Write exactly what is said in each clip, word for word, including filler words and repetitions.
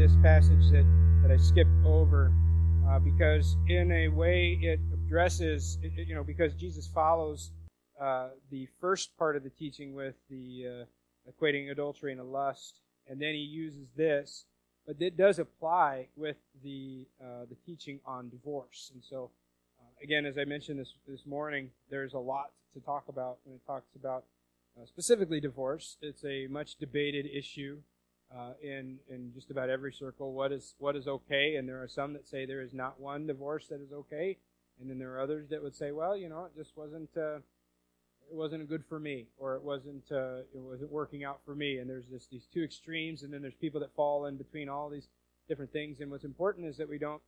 this passage that, that I skipped over uh, because in a way it addresses, it, you know, because Jesus follows uh, the first part of the teaching with the uh, equating adultery and a lust, and then he uses this, but it does apply with the uh, the teaching on divorce. And so, uh, again, as I mentioned this this morning, there's a lot to talk about when it talks about uh, specifically divorce. It's a much debated issue uh, in in just about every circle. What is what is okay? And there are some that say there is not one divorce that is okay, and then there are others that would say, well, you know, it just wasn't uh, it wasn't good for me, or it wasn't uh, it wasn't working out for me. And there's this these two extremes, and then there's people that fall in between all these different things. And what's important is that we don't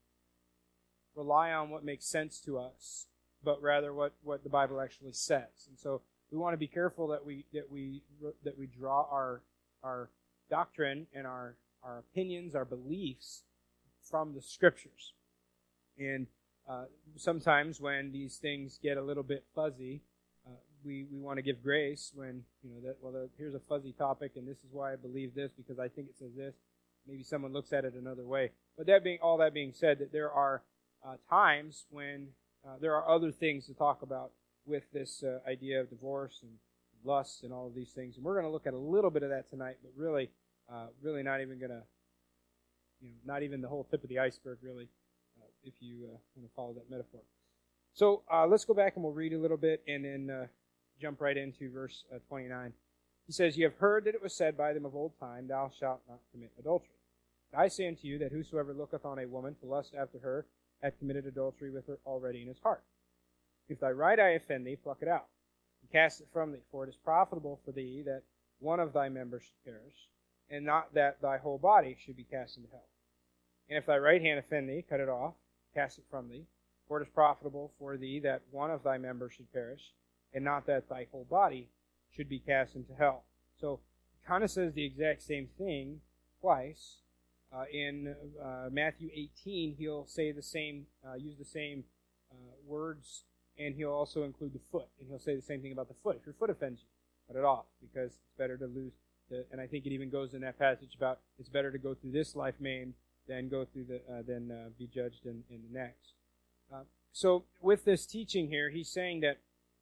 rely on what makes sense to us, but rather what, what the Bible actually says. And so we want to be careful that we that we that we draw our our doctrine and our our opinions, our beliefs from the Scriptures. And uh, sometimes when these things get a little bit fuzzy, uh, we we want to give grace when, you know, that well, here's a fuzzy topic, and this is why I believe this because I think it says this. Maybe someone looks at it another way. But that being all that being said, that there are uh, times when uh, there are other things to talk about with this uh, idea of divorce and lust and all of these things, and we're going to look at a little bit of that tonight. But really, uh, really not even going to, you know, not even the whole tip of the iceberg, really, uh, if you uh, want to follow that metaphor. So uh, let's go back and we'll read a little bit and then uh, jump right into verse uh, twenty-nine. He says, "You have heard that it was said by them of old time, Thou shalt not commit adultery. But I say unto you that whosoever looketh on a woman to lust after her hath committed adultery with her already in his heart. If thy right eye offend thee, pluck it out, and cast it from thee. For it is profitable for thee that one of thy members should perish, and not that thy whole body should be cast into hell. And if thy right hand offend thee, cut it off, cast it from thee. For it is profitable for thee that one of thy members should perish, and not that thy whole body should be cast into hell." So it kind of says the exact same thing twice. Uh, in uh, Matthew eighteen, he'll say the same, uh, use the same uh, words, and he'll also include the foot, and he'll say the same thing about the foot. If your foot offends you, cut it off, because it's better to lose. The, and I think it even goes in that passage about it's better to go through this life maimed than go through the uh, than uh, be judged in, in the next. Uh, so with this teaching here, he's saying that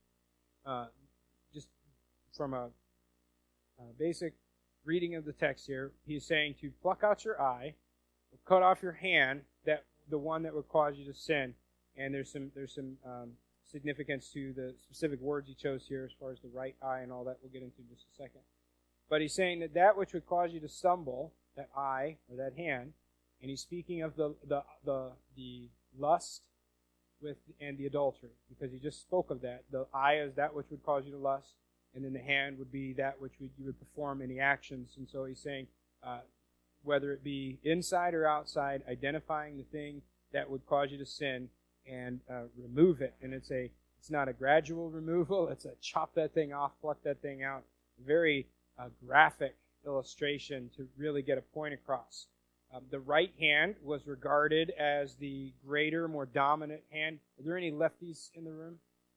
uh, just from a, a basic reading of the text here, he's saying to pluck out your eye, cut off your hand, that the one that would cause you to sin. And there's some there's some um, significance to the specific words he chose here as far as the right eye and all that. We'll get into in just a second. But he's saying that that which would cause you to stumble, that eye or that hand, and he's speaking of the the the, the lust with and the adultery, because he just spoke of that. The eye is that which would cause you to lust, and then the hand would be that which would, you would perform any actions. And so he's saying, uh, whether it be inside or outside, identifying the thing that would cause you to sin and uh, remove it. And it's a it's not a gradual removal. It's a chop that thing off, pluck that thing out. Very uh, graphic illustration to really get a point across. Um, the right hand was regarded as the greater, more dominant hand. Are there any lefties in the room?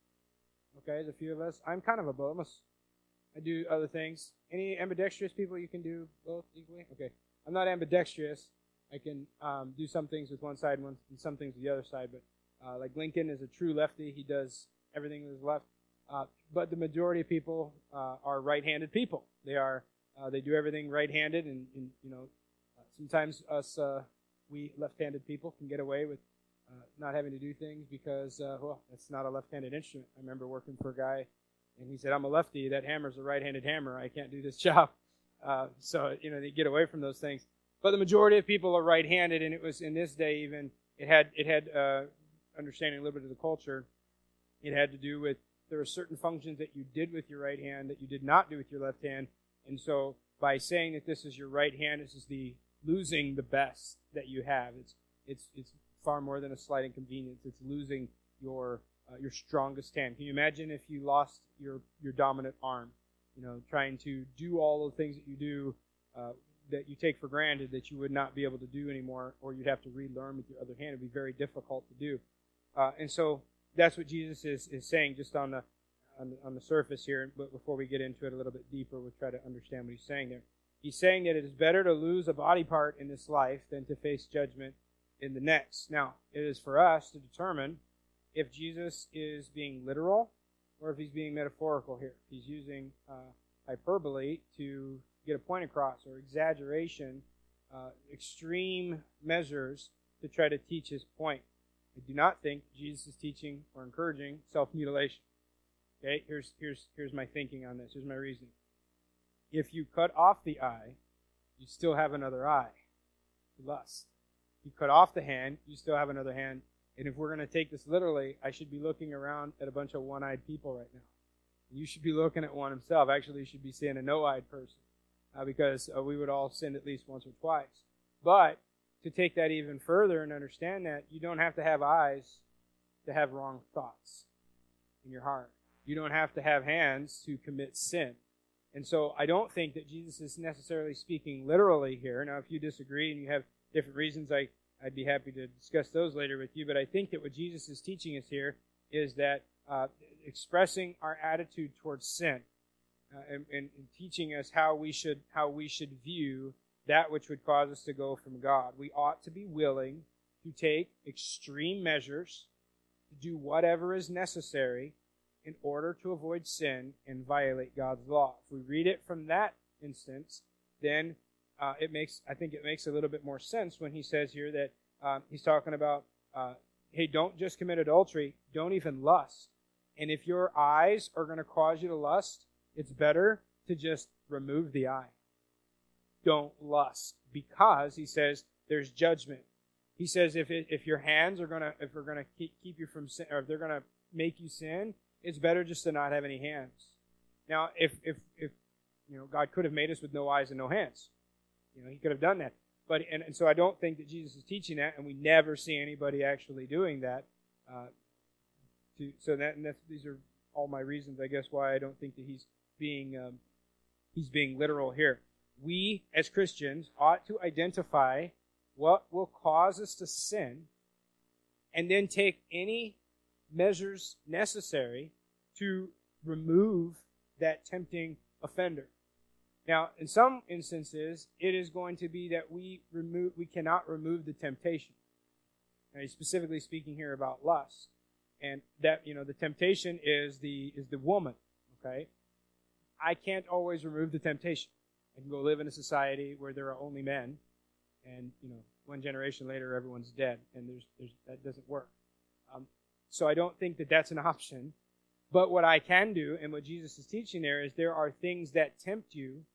Okay, there's a few of us. I'm kind of a both. I do other things. Any ambidextrous people you can do both equally? Okay. I'm not ambidextrous. I can um, do some things with one side and, one, and some things with the other side. But uh, like Lincoln is a true lefty. He does everything with his left. Uh, but the majority of people uh, are right-handed people. They are. Uh, they do everything right-handed, and, and you know, uh, sometimes us uh, we left-handed people can get away with Uh, not having to do things because, uh, well, it's not a left-handed instrument. I remember working for a guy, and he said, "I'm a lefty. That hammer's a right-handed hammer. I can't do this job." Uh, so, you know, they get away from those things. But the majority of people are right-handed, and it was in this day even, it had, it had uh, understanding a little bit of the culture, it had to do with, there were certain functions that you did with your right hand that you did not do with your left hand. And so by saying that this is your right hand, this is the losing the best that you have. It's, it's, it's, far more than a slight inconvenience. It's losing your uh, your strongest hand. Can you imagine if you lost your your dominant arm? You know, trying to do all the things that you do uh, that you take for granted that you would not be able to do anymore, or you'd have to relearn with your other hand. It'd be very difficult to do. Uh, and so that's what Jesus is is saying just on the on the, on the surface here. But before we get into it a little bit deeper, we'll try to understand what he's saying there. He's saying that it is better to lose a body part in this life than to face judgment in the next. Now, it is for us to determine if Jesus is being literal or if he's being metaphorical here. If he's using uh, hyperbole to get a point across, or exaggeration, uh, extreme measures to try to teach his point. I do not think Jesus is teaching or encouraging self-mutilation. Okay, here's here's here's my thinking on this. Here's my reasoning. If you cut off the eye, you still have another eye. Lust. You cut off the hand, you still have another hand. And if we're going to take this literally, I should be looking around at a bunch of one-eyed people right now. You should be looking at one himself. Actually, you should be seeing a no-eyed person, uh, because uh, we would all sin at least once or twice. But to take that even further and understand that, you don't have to have eyes to have wrong thoughts in your heart. You don't have to have hands to commit sin. And so I don't think that Jesus is necessarily speaking literally here. Now, if you disagree and you have different reasons, I, I'd be happy to discuss those later with you. But I think that what Jesus is teaching us here is that uh, expressing our attitude towards sin uh, and, and, and teaching us how we should how we should view that which would cause us to go from God. We ought to be willing to take extreme measures, to do whatever is necessary in order to avoid sin and violate God's law. If we read it from that instance, then uh, it makes I think it makes a little bit more sense when he says here that uh, he's talking about, uh, hey, don't just commit adultery, don't even lust. And if your eyes are going to cause you to lust, it's better to just remove the eye. Don't lust, because he says there's judgment. He says if it, if your hands are gonna if they're gonna keep, keep you from sin, or if they're gonna make you sin, it's better just to not have any hands. Now, if if if you know, God could have made us with no eyes and no hands, you know, he could have done that. But and, and so I don't think that Jesus is teaching that, and we never see anybody actually doing that. Uh, to so that and that's, these are all my reasons, I guess, why I don't think that he's being um, he's being literal here. We, as Christians, ought to identify what will cause us to sin and then take any measures necessary to remove that tempting offender. Now, in some instances, it is going to be that we remove, we cannot remove the temptation. Now, he's specifically speaking here about lust, and that, you know, the temptation is the is the woman. Okay, I can't always remove the temptation. I can go live in a society where there are only men, and, you know, one generation later everyone's dead, and there's, there's that doesn't work. Um, so I don't think that that's an option. But what I can do, and what Jesus is teaching there, is there are things that tempt you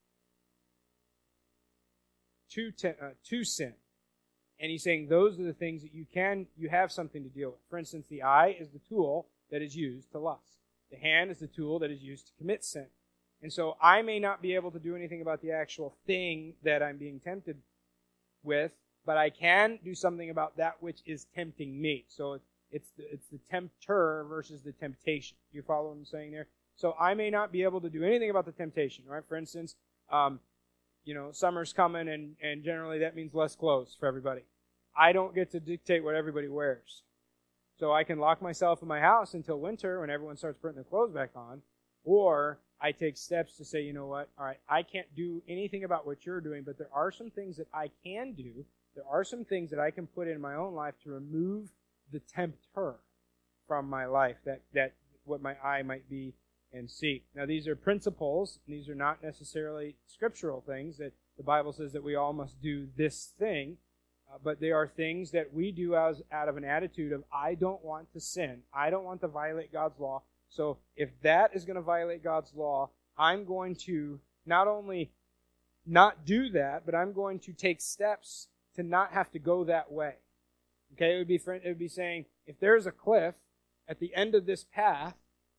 to te- uh, to sin, and he's saying those are the things that you can you have something to deal with. For instance, the eye is the tool that is used to lust. The hand is the tool that is used to commit sin. And so I may not be able to do anything about the actual thing that I'm being tempted with, but I can do something about that which is tempting me. So it's the, it's the tempter versus the temptation. You follow what I'm saying there? So I may not be able to do anything about the temptation, right? For instance, um, you know, summer's coming, and, and generally that means less clothes for everybody. I don't get to dictate what everybody wears. So I can lock myself in my house until winter when everyone starts putting their clothes back on, or I take steps to say, you know what, all right, I can't do anything about what you're doing, but there are some things that I can do. There are some things that I can put in my own life to remove the tempter from my life, that, that what my eye might be and see. Now, these are principles, and these are not necessarily scriptural things that the Bible says that we all must do this thing, uh, but they are things that we do as out of an attitude of, I don't want to sin. I don't want to violate God's law. So if that is going to violate God's law, I'm going to not only not do that, but I'm going to take steps to not have to go that way. Okay, it would be it would be saying, if there's a cliff at the end of this path,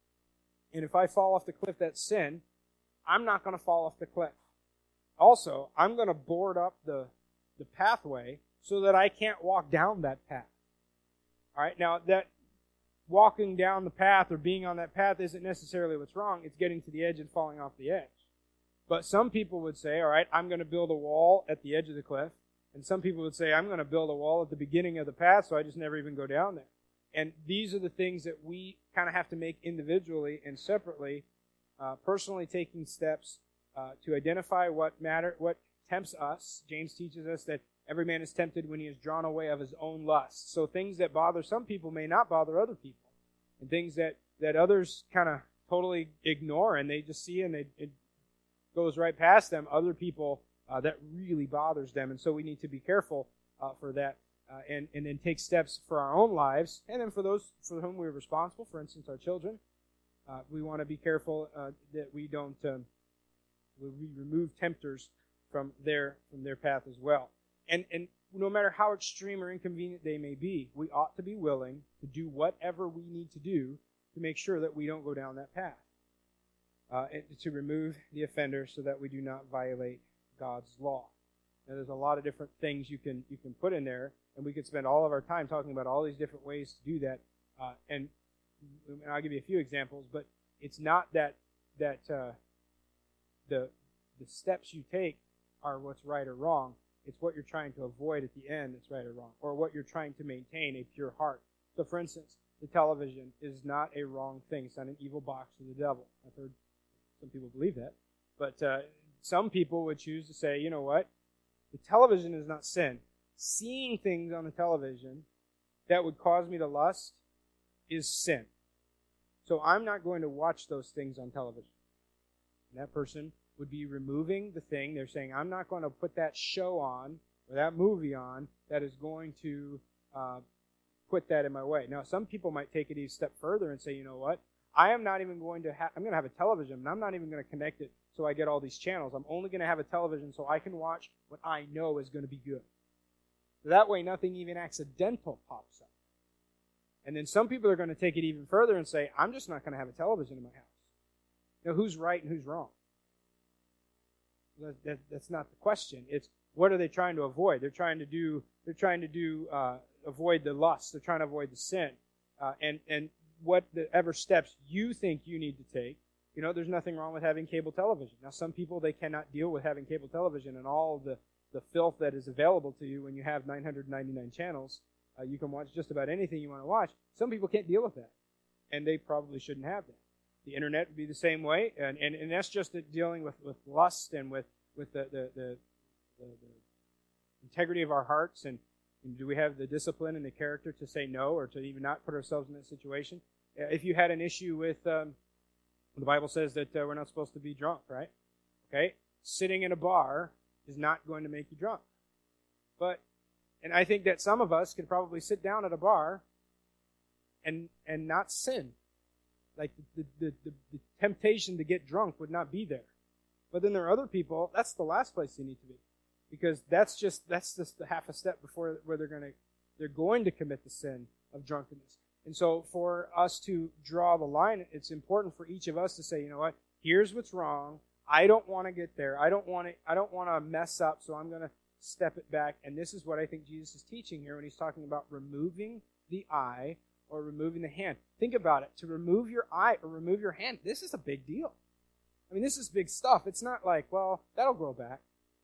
and if I fall off the cliff, that's sin, I'm not going to fall off the cliff. Also, I'm going to board up the, the pathway so that I can't walk down that path. All right, now that walking down the path or being on that path isn't necessarily what's wrong. It's getting to the edge and falling off the edge. But some people would say, all right, I'm going to build a wall at the edge of the cliff. And some people would say, I'm going to build a wall at the beginning of the path so I just never even go down there. And these are the things that we kind of have to make individually and separately, uh, personally taking steps uh, to identify what matter, what tempts us. James teaches us that every man is tempted when he is drawn away of his own lust. So things that bother some people may not bother other people. And things that, that others kind of totally ignore and they just see and they, it goes right past them, other people, uh, that really bothers them. And so we need to be careful uh, for that uh, and, and then take steps for our own lives. And then for those for whom we're responsible, for instance, our children, uh, we want to be careful uh, that we don't um, we remove tempters from their from their path as well. And and no matter how extreme or inconvenient they may be, we ought to be willing to do whatever we need to do to make sure that we don't go down that path. Uh, and to remove the offender so that we do not violate God's law. Now, there's a lot of different things you can you can put in there, and we could spend all of our time talking about all these different ways to do that. Uh, and, and I'll give you a few examples, but it's not that that uh, the the steps you take are what's right or wrong. It's what you're trying to avoid at the end that's right or wrong, or what you're trying to maintain, a pure heart. So, for instance, the television is not a wrong thing. It's not an evil box of the devil. I've heard some people believe that. But uh, some people would choose to say, you know what? The television is not sin. Seeing things on the television that would cause me to lust is sin. So I'm not going to watch those things on television. And that person would be removing the thing. They're saying, I'm not going to put that show on or that movie on that is going to uh, put that in my way. Now, some people might take it a step further and say, you know what? I am not even going to have, I'm going to have a television, and I'm not even going to connect it so I get all these channels. I'm only going to have a television so I can watch what I know is going to be good. So that way, nothing even accidental pops up. And then some people are going to take it even further and say, I'm just not going to have a television in my house. Now, who's right and who's wrong? That, that, that's not the question. It's what are they trying to avoid? They're trying to do, they're trying to do, uh, avoid the lust. They're trying to avoid the sin. Uh, and, and, whatever steps you think you need to take, you know, there's nothing wrong with having cable television. Now, some people, they cannot deal with having cable television and all the, the filth that is available to you when you have nine hundred ninety-nine channels. Uh, you can watch just about anything you want to watch. Some people can't deal with that, and they probably shouldn't have that. The internet would be the same way, and, and, and that's just dealing with, with lust and with, with the, the, the, the, the integrity of our hearts. And And do we have the discipline and the character to say no or to even not put ourselves in that situation? If you had an issue with, um, the Bible says that uh, we're not supposed to be drunk, right? Okay? Sitting in a bar is not going to make you drunk. But, and I think that some of us could probably sit down at a bar and and not sin. Like the, the, the, the temptation to get drunk would not be there. But then there are other people, that's the last place you need to be. Because that's just that's just the half a step before where they're going to they're going to commit the sin of drunkenness. And so for us to draw the line, it's important for each of us to say, you know what? Here's what's wrong. I don't want to get there. I don't want to I don't want to mess up, so I'm going to step it back. And this is what I think Jesus is teaching here when he's talking about removing the eye or removing the hand. Think about it. To remove your eye or remove your hand, this is a big deal. I mean, this is big stuff. It's not like, well, that'll grow back.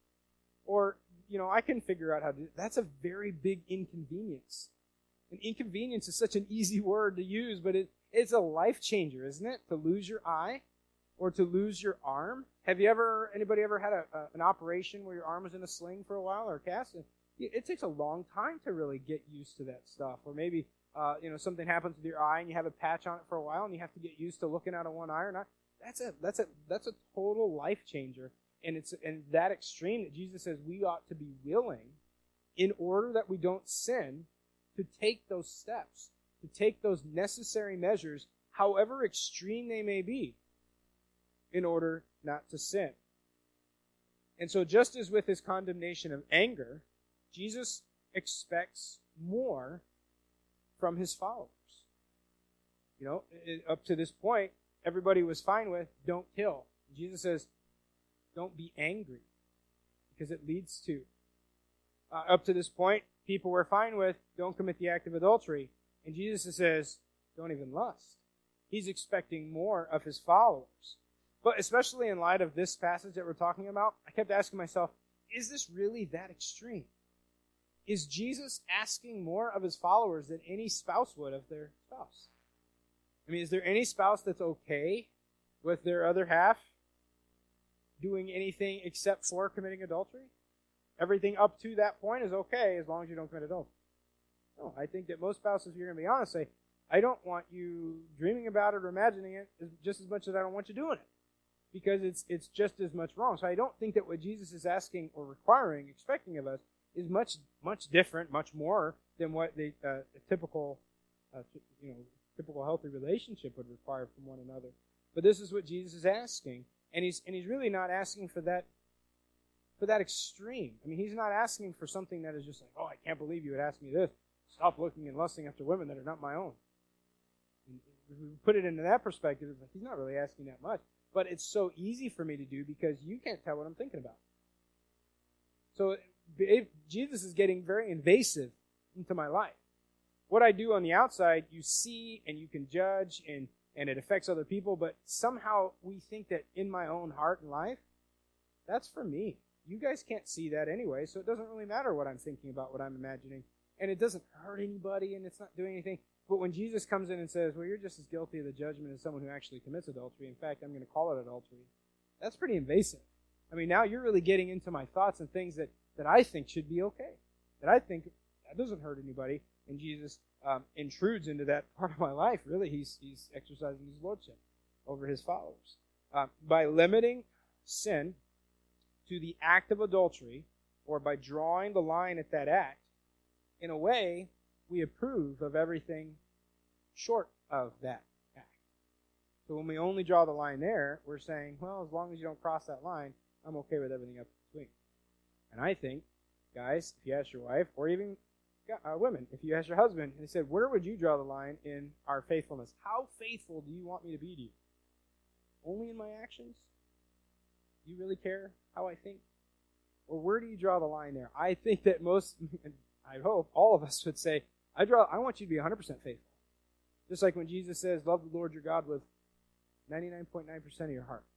Or, you know, I can figure out how to do it. That's a very big inconvenience. And inconvenience is such an easy word to use, but it, it's a life changer, isn't it? To lose your eye or to lose your arm. Have you ever, anybody ever had a, a, an operation where your arm was in a sling for a while or a cast? It, it takes a long time to really get used to that stuff. Or maybe, uh, you know, something happens with your eye and you have a patch on it for a while and you have to get used to looking out of one eye or not. That's a, that's a, that's a total life changer. And it's and that extreme that Jesus says we ought to be willing, in order that we don't sin, to take those steps, to take those necessary measures, however extreme they may be, in order not to sin. And so just as with his condemnation of anger, Jesus expects more from his followers. You know, up to this point, everybody was fine with, don't kill. Jesus says, don't be angry, because it leads to. Uh, up to this point, people were fine with, don't commit the act of adultery. And Jesus says, don't even lust. He's expecting more of his followers. But especially in light of this passage that we're talking about, I kept asking myself, is this really that extreme? Is Jesus asking more of his followers than any spouse would of their spouse? I mean, is there any spouse that's okay with their other half doing anything except for committing adultery? Everything up to that point is okay as long as you don't commit adultery. No, I think that most spouses, if you're going to be honest, say, I don't want you dreaming about it or imagining it just as much as I don't want you doing it. Because it's it's just as much wrong. So I don't think that what Jesus is asking or requiring, expecting of us, is much much different, much more than what the uh, a typical, uh, you know, typical healthy relationship would require from one another. But this is what Jesus is asking, and he's and he's really not asking for that for that extreme. I mean, he's not asking for something that is just like, oh, I can't believe you would ask me this. Stop looking and lusting after women that are not my own. And if we put it into that perspective, it's like he's not really asking that much. But it's so easy for me to do because you can't tell what I'm thinking about. So if Jesus is getting very invasive into my life. What I do on the outside, you see and you can judge and, and it affects other people, but somehow we think that in my own heart and life, that's for me. You guys can't see that anyway, so it doesn't really matter what I'm thinking about, what I'm imagining. And it doesn't hurt anybody and it's not doing anything. But when Jesus comes in and says, well, you're just as guilty of the judgment as someone who actually commits adultery. In fact, I'm going to call it adultery. That's pretty invasive. I mean, now you're really getting into my thoughts and things that, that I think should be okay. That I think that doesn't hurt anybody. And Jesus um, intrudes into that part of my life. Really, he's, he's exercising his lordship over his followers. Uh, by limiting sin to the act of adultery, or by drawing the line at that act, in a way, we approve of everything short of that act. So when we only draw the line there, we're saying, well, as long as you don't cross that line, I'm okay with everything up between. And I think, guys, if you ask your wife, or even uh, women, if you ask your husband, and they said, where would you draw the line in our faithfulness? How faithful do you want me to be to you? Only in my actions? Do you really care how I think? Or where do you draw the line there? I think that most, and I hope all of us would say, I draw. I want you to be one hundred percent faithful. Just like when Jesus says, love the Lord your God with ninety-nine point nine percent of your heart.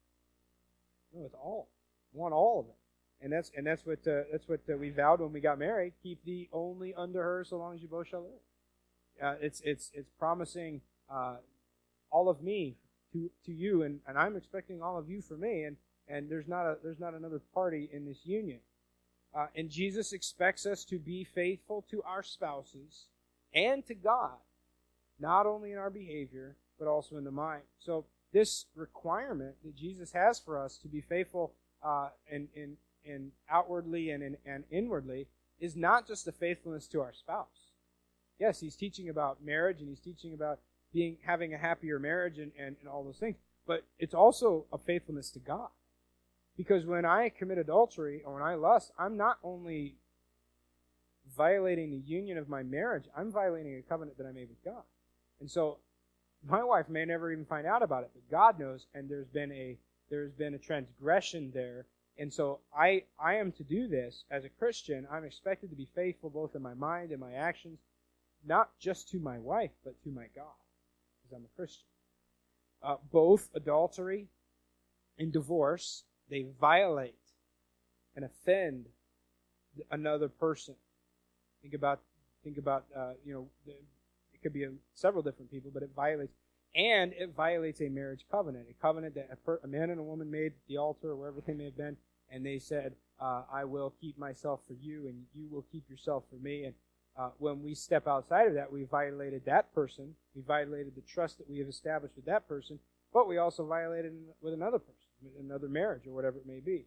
No, it's all. I want all of it. And that's and that's what uh, that's what uh, we vowed when we got married. Keep thee only under her so long as you both shall live. Uh, it's it's it's promising uh, all of me to to you, and, and I'm expecting all of you for me. And, and there's not a there's not another party in this union. Uh, and Jesus expects us to be faithful to our spouses and to God, not only in our behavior, but also in the mind. So this requirement that Jesus has for us to be faithful uh, in, in, in outwardly and, in, and inwardly is not just a faithfulness to our spouse. Yes, he's teaching about marriage, and he's teaching about being having a happier marriage and, and, and all those things, but it's also a faithfulness to God. Because when I commit adultery or when I lust, I'm not only violating the union of my marriage, I'm violating a covenant that I made with God. And so my wife may never even find out about it, but God knows, and there's been a there's been a transgression there. And so I I am to do this as a Christian. I'm expected to be faithful both in my mind and my actions, not just to my wife, but to my God, because I'm a Christian. Uh, both adultery and divorce, they violate and offend another person. Think about, think about, uh, you know, it could be a, several different people, but it violates, and it violates a marriage covenant, a covenant that a, per, a man and a woman made at the altar or wherever they may have been, and they said, uh, I will keep myself for you, and you will keep yourself for me. And uh, when we step outside of that, we violated that person, we violated the trust that we have established with that person, but we also violated with another person, another marriage, or whatever it may be.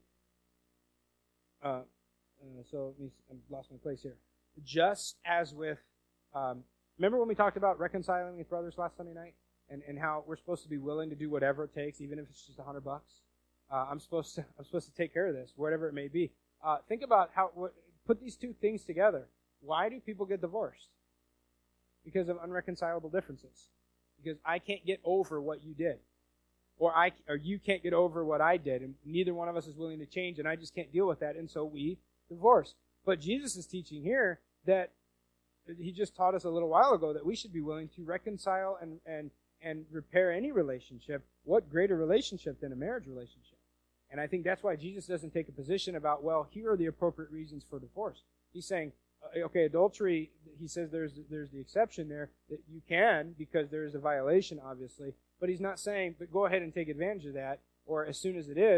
Uh, uh, so let me, I've lost my place here. Just as with, um, remember when we talked about reconciling with brothers last Sunday night, and, and how we're supposed to be willing to do whatever it takes, even if it's just a hundred bucks. Uh, I'm supposed to I'm supposed to take care of this, whatever it may be. Uh, think about how what, put these two things together. Why do people get divorced? Because of unreconcilable differences. Because I can't get over what you did. Or I, or you can't get over what I did, and neither one of us is willing to change, and I just can't deal with that, and so we divorce. But Jesus is teaching here that he just taught us a little while ago that we should be willing to reconcile and, and, and repair any relationship. What greater relationship than a marriage relationship? And I think that's why Jesus doesn't take a position about, well, here are the appropriate reasons for divorce. He's saying, okay, adultery, he says there's there's the exception there, that you can, because there is a violation, obviously. But he's not saying, but go ahead and take advantage of that, or as soon as it is,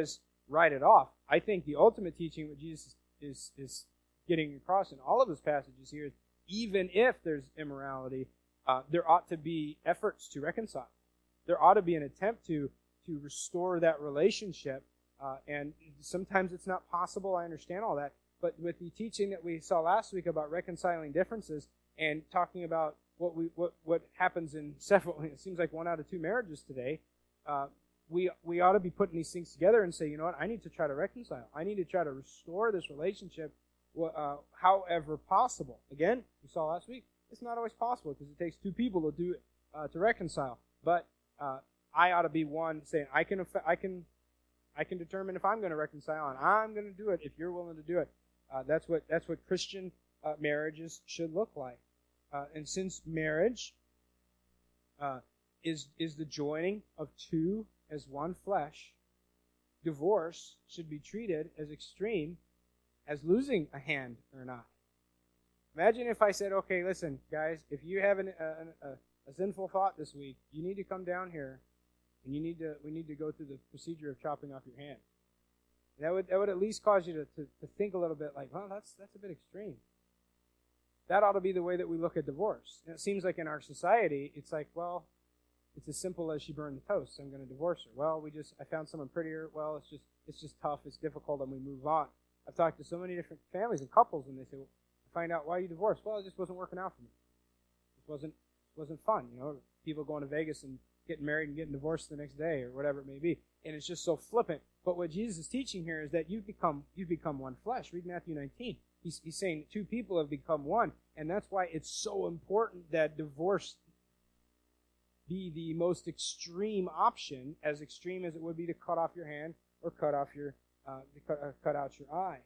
write it off. I think the ultimate teaching what Jesus is, is getting across in all of his passages here is even if there's immorality, uh, there ought to be efforts to reconcile. There ought to be an attempt to, to restore that relationship. Uh, and sometimes it's not possible. I understand all that. But with the teaching that we saw last week about reconciling differences and talking about what we what, what happens in several, it seems like one out of two marriages today, uh, we we ought to be putting these things together and say, you know what, I need to try to reconcile. I need to try to restore this relationship uh, however possible. Again, we saw last week, it's not always possible because it takes two people to do it, uh, to reconcile. But uh, I ought to be one saying, I can I can I can determine if I'm going to reconcile, and I'm going to do it if you're willing to do it. Uh, that's what that's what Christian uh, marriages should look like. Uh, and since marriage uh, is is the joining of two as one flesh, divorce should be treated as extreme as losing a hand or an eye. Imagine if I said, okay, listen, guys, if you have an, a, a, a sinful thought this week, you need to come down here, and you need to we need to go through the procedure of chopping off your hand. That would that would at least cause you to, to, to think a little bit like, well, that's that's a bit extreme. That ought to be the way that we look at divorce. And it seems like in our society, it's like, well, it's as simple as she burned the toast, so I'm going to divorce her. Well, we just I found someone prettier. Well, it's just it's just tough, it's difficult, and we move on. I've talked to so many different families and couples, and they say, well, find out why you divorced. Well, it just wasn't working out for me. It wasn't it wasn't fun, you know. People going to Vegas and getting married and getting divorced the next day or whatever it may be. And it's just so flippant. But what Jesus is teaching here is that you become you become one flesh. Read Matthew nineteen. He's, he's saying two people have become one. And that's why it's so important that divorce be the most extreme option, as extreme as it would be to cut off your hand or cut off your uh, to cut, uh, cut out your eye.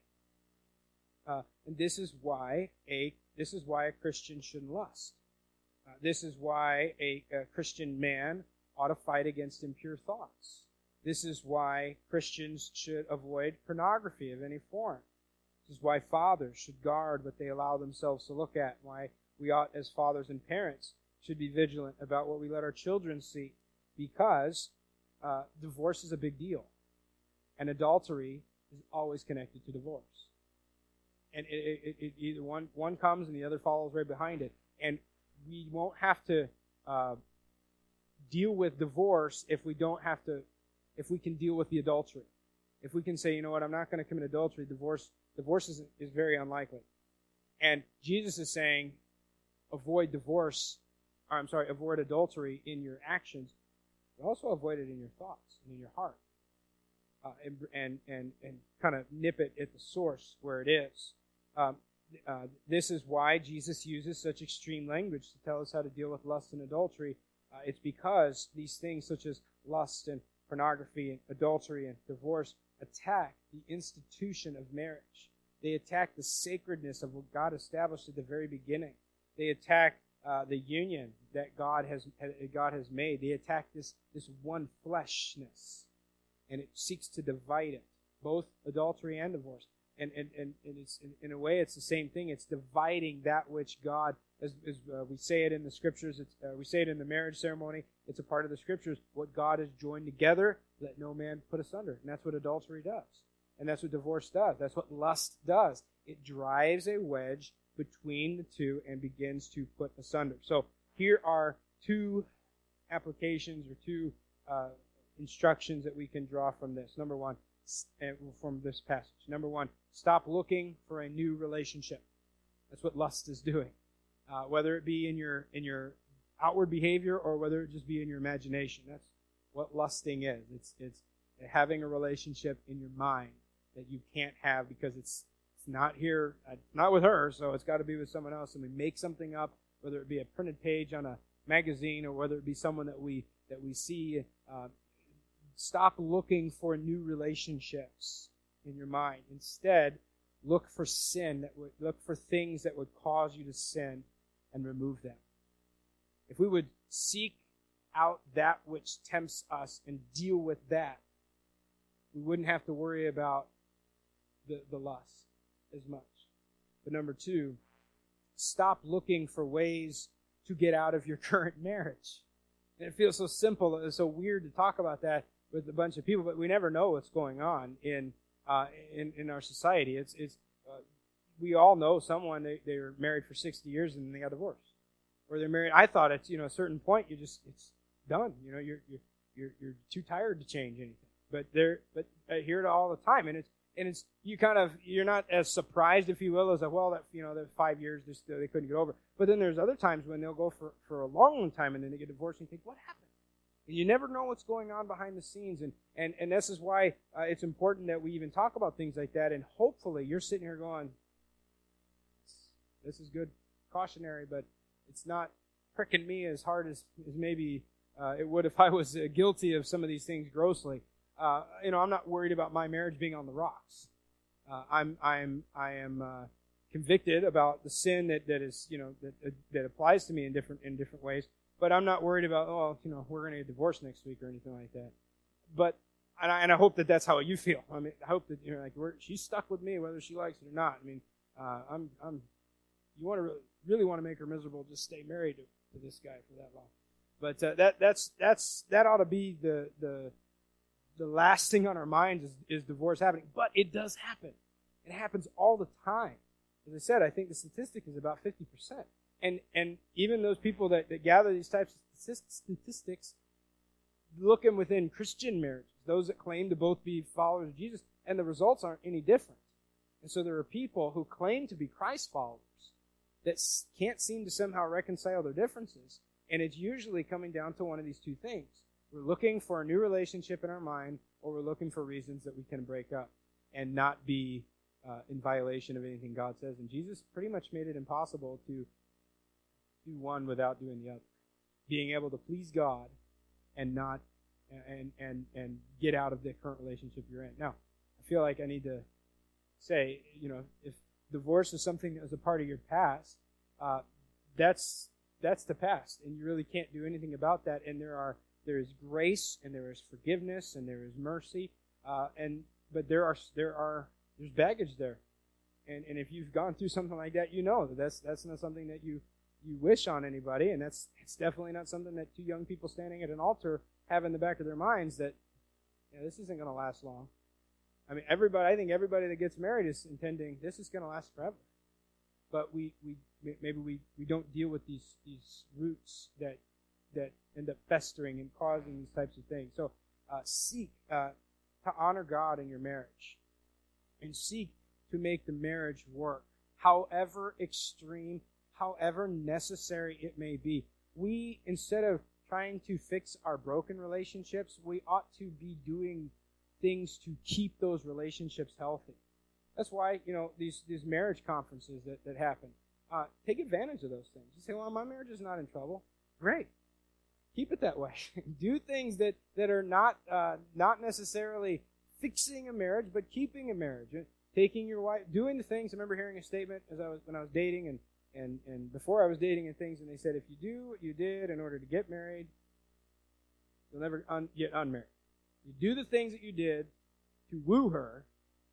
Uh, and this is why a this is why a Christian shouldn't lust. Uh, this is why a, a Christian man ought to fight against impure thoughts. This is why Christians should avoid pornography of any form. This is why fathers should guard what they allow themselves to look at. Why we ought, as fathers and parents, should be vigilant about what we let our children see. Because uh, divorce is a big deal. And adultery is always connected to divorce. And it, it, it, either one, one comes and the other follows right behind it. And we won't have to uh, deal with divorce if we don't have to, if we can deal with the adultery. If we can say, you know what, I'm not going to commit adultery, divorce divorce is, is very unlikely. And Jesus is saying, avoid divorce, or I'm sorry, avoid adultery in your actions, but also avoid it in your thoughts and in your heart. Uh, and, and, and, and kind of nip it at the source where it is. Um, uh, this is why Jesus uses such extreme language to tell us how to deal with lust and adultery. Uh, it's because these things such as lust and pornography and adultery and divorce attack the institution of marriage. They attack the sacredness of what God established at the very beginning. They attack uh, the union that God has God has made. They attack this, this one fleshness, and it seeks to divide it, both adultery and divorce. And and, and, and it's in, in a way, it's the same thing. It's dividing that which God, as, as uh, we say it in the Scriptures, it's, uh, we say it in the marriage ceremony, it's a part of the Scriptures, what God has joined together, let no man put asunder. And that's what adultery does. And that's what divorce does. That's what lust does. It drives a wedge between the two and begins to put asunder. So here are two applications or two uh, instructions that we can draw from this. Number one, from this passage. Number one, stop looking for a new relationship. That's what lust is doing. Uh, whether it be in your in your outward behavior or whether it just be in your imagination. That's what lusting is. It's it's having a relationship in your mind that you can't have because it's it's not here, uh, not with her, so it's got to be with someone else. And we make something up, whether it be a printed page on a magazine or whether it be someone that we that we see. Uh, Stop looking for new relationships in your mind. Instead, look for sin that would look for things that would cause you to sin and remove them. If we would seek out that which tempts us and deal with that, we wouldn't have to worry about the, the lust as much. But number two, stop looking for ways to get out of your current marriage. And it feels so simple, it's so weird to talk about that. with a bunch of people, but we never know what's going on in uh, in, in our society. It's it's uh, we all know someone they they're married for sixty years and then they got divorced, or they're married. I thought at you know a certain point you just it's done. You know you're you're you're, you're too tired to change anything. But they're but I hear it all the time, and it's and it's you kind of you're not as surprised, if you will, as like, well, that you know that five years they still, they couldn't get over. But then there's other times when they'll go for for a long, long time and then they get divorced and you think, what happened? And you never know what's going on behind the scenes, and and and this is why uh, it's important that we even talk about things like that. And hopefully, you're sitting here going, "This is good, cautionary," but it's not pricking me as hard as as maybe uh, it would if I was uh, guilty of some of these things grossly. Uh, you know, I'm not worried about my marriage being on the rocks. Uh, I'm I'm I am uh, convicted about the sin that, that is you know that uh, that applies to me in different in different ways. But I'm not worried about, oh, you know, we're going to get divorced next week or anything like that. But, and I, and I hope that that's how you feel. I mean, I hope that, you know, like, we're, she's stuck with me whether she likes it or not. I mean, uh, I'm, I'm, you want to really, really want to make her miserable, just stay married to, to this guy for that long. But uh, that, that's, that's, that ought to be the, the, the last thing on our minds is, is divorce happening. But it does happen. It happens all the time. As I said, I think the statistic is about fifty percent. And and even those people that, that gather these types of statistics, looking within Christian marriages, those that claim to both be followers of Jesus, and the results aren't any different. And so there are people who claim to be Christ followers that can't seem to somehow reconcile their differences, and it's usually coming down to one of these two things. We're looking for a new relationship in our mind, or we're looking for reasons that we can break up and not be uh, in violation of anything God says. And Jesus pretty much made it impossible to do one without doing the other. Being able to please God and not and and and get out of the current relationship you're in. Now, I feel like I need to say, you know, if divorce is something as a part of your past, uh, that's that's the past, and you really can't do anything about that. And there are there is grace, and there is forgiveness, and there is mercy, uh, and but there are there are there's baggage there, and and if you've gone through something like that, you know that that's that's not something that you. you wish on anybody, and that's it's definitely not something that two young people standing at an altar have in the back of their minds that you know, this isn't going to last long. I mean, everybody. I think everybody that gets married is intending this is going to last forever. But we, we maybe we, we don't deal with these these roots that that end up festering and causing these types of things. So uh, seek uh, to honor God in your marriage, and seek to make the marriage work, however extreme, however necessary it may be. We, instead of trying to fix our broken relationships, we ought to be doing things to keep those relationships healthy. That's why, you know, these, these marriage conferences that, that happen, uh, take advantage of those things. You say, well, my marriage is not in trouble. Great. Keep it that way. Do things that, that are not uh, not necessarily fixing a marriage, but keeping a marriage. Taking your wife, doing the things. I remember hearing a statement as I was when I was dating and And and before I was dating and things, and they said, if you do what you did in order to get married, you'll never un- get unmarried. You do the things that you did to woo her,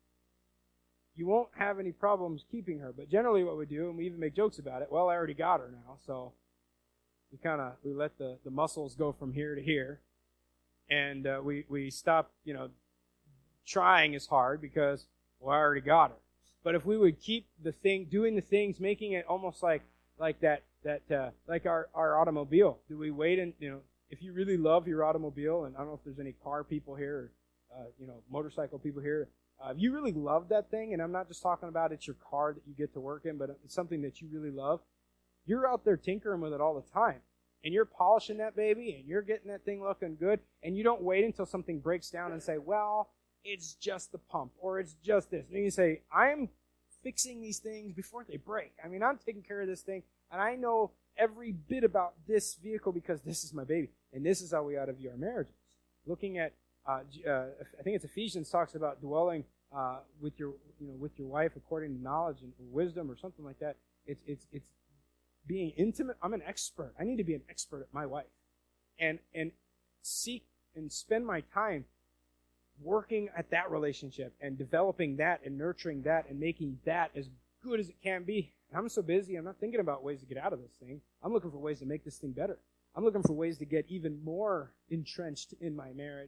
you won't have any problems keeping her. But generally what we do, and we even make jokes about it, well, I already got her now, so we kind of, we let the, the muscles go from here to here, and uh, we, we stop, you know, trying as hard because, well, I already got her. But if we would keep the thing, doing the things, making it almost like like that that uh, like our, our automobile. Do we wait and you know if you really love your automobile, and I don't know if there's any car people here, or uh, you know motorcycle people here. Uh, if you really love that thing, and I'm not just talking about it's your car that you get to work in, but it's something that you really love. You're out there tinkering with it all the time, and you're polishing that baby, and you're getting that thing looking good, and you don't wait until something breaks down and say, well, it's just the pump, or it's just this. And you say, I'm fixing these things before they break. I mean, I'm taking care of this thing, and I know every bit about this vehicle because this is my baby. And this is how we ought to view our marriages. Looking at, uh, uh, I think it's Ephesians talks about dwelling uh, with your, you know, with your wife according to knowledge and wisdom or something like that. It's it's it's being intimate. I'm an expert. I need to be an expert at my wife, and and seek and spend my time working at that relationship and developing that and nurturing that and making that as good as it can be. And I'm so busy, I'm not thinking about ways to get out of this thing. I'm looking for ways to make this thing better. I'm looking for ways to get even more entrenched in my marriage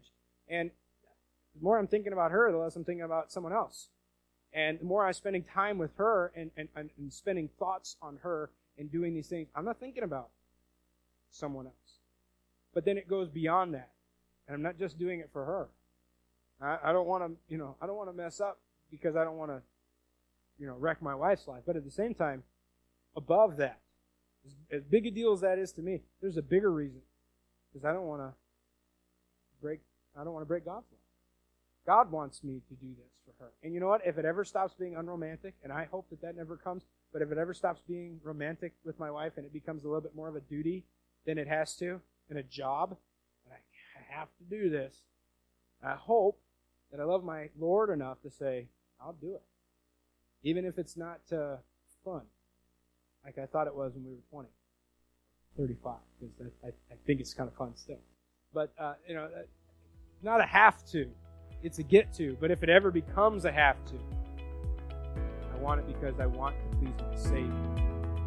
And the more I'm thinking about her, the less I'm thinking about someone else. And the more I'm spending time with her and, and, and spending thoughts on her and doing these things, I'm not thinking about someone else. But then it goes beyond that. And I'm not just doing it for her. I, I don't want to, you know, I don't want to mess up because I don't want to, you know, wreck my wife's life. But at the same time, above that, as, as big a deal as that is to me, there's a bigger reason. Because I don't want to break, I don't want to break God's law. God wants me to do this for her. And you know what? If it ever stops being unromantic, and I hope that that never comes, but if it ever stops being romantic with my wife and it becomes a little bit more of a duty than it has to, and a job, and I have to do this, I hope that I love my Lord enough to say, I'll do it. Even if it's not uh, fun, like I thought it was when we were twenty, thirty-five, because I, I think it's kind of fun still. But, uh, you know, not a have to. It's a get to, but if it ever becomes a have to, I want it because I want to please my Savior.